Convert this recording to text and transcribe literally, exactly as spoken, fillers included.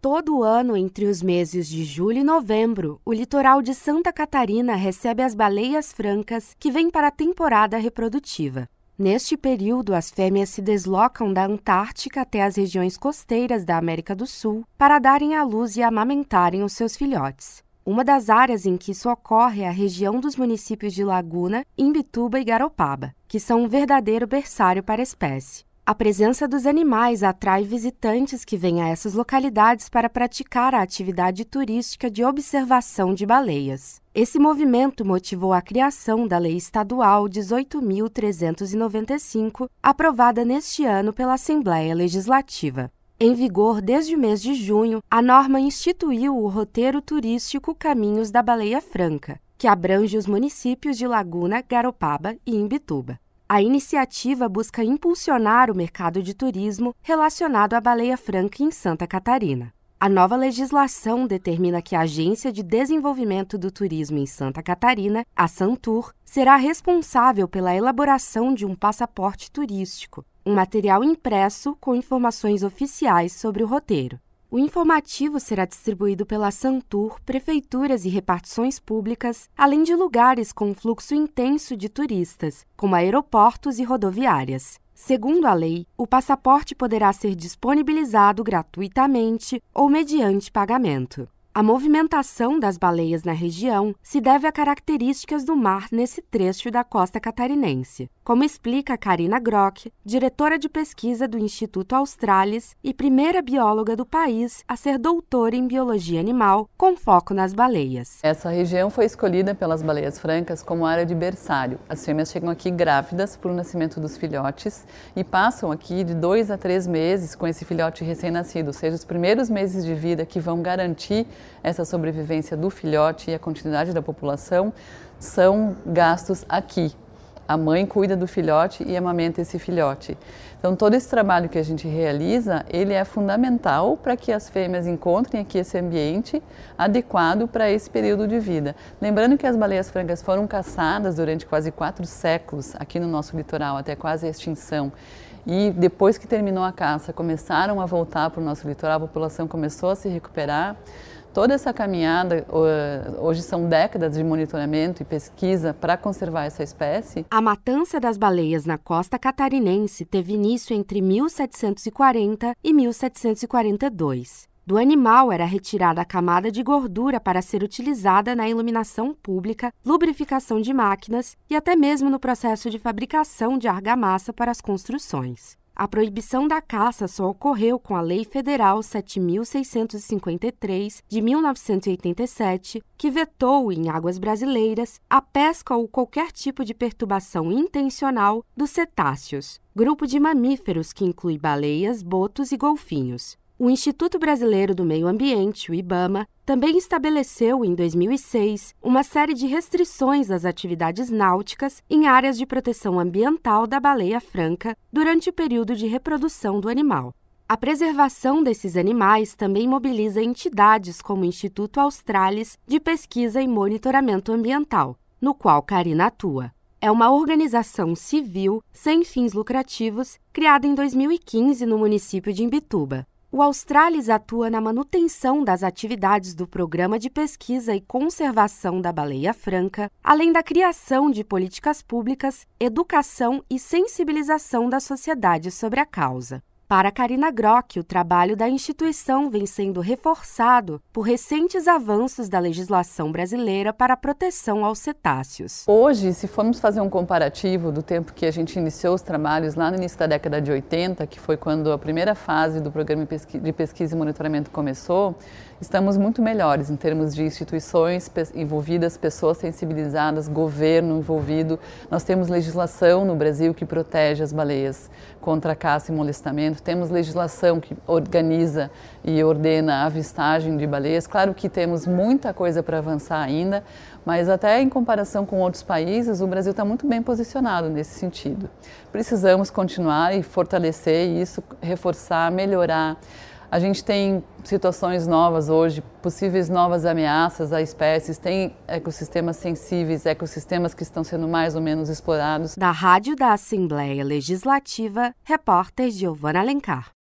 Todo ano, entre os meses de julho e novembro, o litoral de Santa Catarina recebe as baleias francas que vêm para a temporada reprodutiva. Neste período, as fêmeas se deslocam da Antártica até as regiões costeiras da América do Sul para darem à luz e amamentarem os seus filhotes. Uma das áreas em que isso ocorre é a região dos municípios de Laguna, Imbituba e Garopaba, que são um verdadeiro berçário para a espécie. A presença dos animais atrai visitantes que vêm a essas localidades para praticar a atividade turística de observação de baleias. Esse movimento motivou a criação da Lei Estadual dezoito mil trezentos e noventa e cinco, aprovada neste ano pela Assembleia Legislativa. Em vigor desde o mês de junho, a norma instituiu o roteiro turístico Caminhos da Baleia Franca, que abrange os municípios de Laguna, Garopaba e Imbituba. A iniciativa busca impulsionar o mercado de turismo relacionado à baleia franca em Santa Catarina. A nova legislação determina que a Agência de Desenvolvimento do Turismo em Santa Catarina, a Santur, será responsável pela elaboração de um passaporte turístico, um material impresso com informações oficiais sobre o roteiro. O informativo será distribuído pela Santur, prefeituras e repartições públicas, além de lugares com fluxo intenso de turistas, como aeroportos e rodoviárias. Segundo a lei, o passaporte poderá ser disponibilizado gratuitamente ou mediante pagamento. A movimentação das baleias na região se deve a características do mar nesse trecho da costa catarinense, como explica Karina Grock, diretora de pesquisa do Instituto Australis e primeira bióloga do país a ser doutora em biologia animal, com foco nas baleias. Essa região foi escolhida pelas baleias francas como área de berçário. As fêmeas chegam aqui grávidas para o nascimento dos filhotes e passam aqui de dois a três meses com esse filhote recém-nascido, ou seja, os primeiros meses de vida que vão garantir essa sobrevivência do filhote e a continuidade da população são gastos aqui. A mãe cuida do filhote e amamenta esse filhote. Então, todo esse trabalho que a gente realiza, ele é fundamental para que as fêmeas encontrem aqui esse ambiente adequado para esse período de vida. Lembrando que as baleias francas foram caçadas durante quase quatro séculos aqui no nosso litoral, até quase a extinção. E depois que terminou a caça, começaram a voltar para o nosso litoral, a população começou a se recuperar. Toda essa caminhada, hoje são décadas de monitoramento e pesquisa para conservar essa espécie. A matança das baleias na costa catarinense teve início entre mil setecentos e quarenta e mil setecentos e quarenta e dois. Do animal era retirada a camada de gordura para ser utilizada na iluminação pública, lubrificação de máquinas e até mesmo no processo de fabricação de argamassa para as construções. A proibição da caça só ocorreu com a Lei Federal sete mil seiscentos e cinquenta e três, de mil novecentos e oitenta e sete, que vetou, em águas brasileiras, a pesca ou qualquer tipo de perturbação intencional dos cetáceos, grupo de mamíferos que inclui baleias, botos e golfinhos. O Instituto Brasileiro do Meio Ambiente, o IBAMA, também estabeleceu, em dois mil e seis, uma série de restrições às atividades náuticas em áreas de proteção ambiental da baleia franca durante o período de reprodução do animal. A preservação desses animais também mobiliza entidades como o Instituto Australis de Pesquisa e Monitoramento Ambiental, no qual Karina atua. É uma organização civil sem fins lucrativos criada em dois mil e quinze no município de Imbituba. O Australis atua na manutenção das atividades do Programa de Pesquisa e Conservação da Baleia Franca, além da criação de políticas públicas, educação e sensibilização da sociedade sobre a causa. Para Karina Grock, o trabalho da instituição vem sendo reforçado por recentes avanços da legislação brasileira para a proteção aos cetáceos. Hoje, se formos fazer um comparativo do tempo que a gente iniciou os trabalhos lá no início da década de oitenta, que foi quando a primeira fase do Programa de Pesquisa e Monitoramento começou, estamos muito melhores em termos de instituições envolvidas, pessoas sensibilizadas, governo envolvido. Nós temos legislação no Brasil que protege as baleias contra a caça e molestamento. Temos legislação que organiza e ordena a avistagem de baleias. Claro que temos muita coisa para avançar ainda, mas até em comparação com outros países, o Brasil está muito bem posicionado nesse sentido. Precisamos continuar e fortalecer isso, reforçar, melhorar. A gente tem situações novas hoje, possíveis novas ameaças a espécies, tem ecossistemas sensíveis, ecossistemas que estão sendo mais ou menos explorados. Da Rádio da Assembleia Legislativa, repórter Giovana Alencar.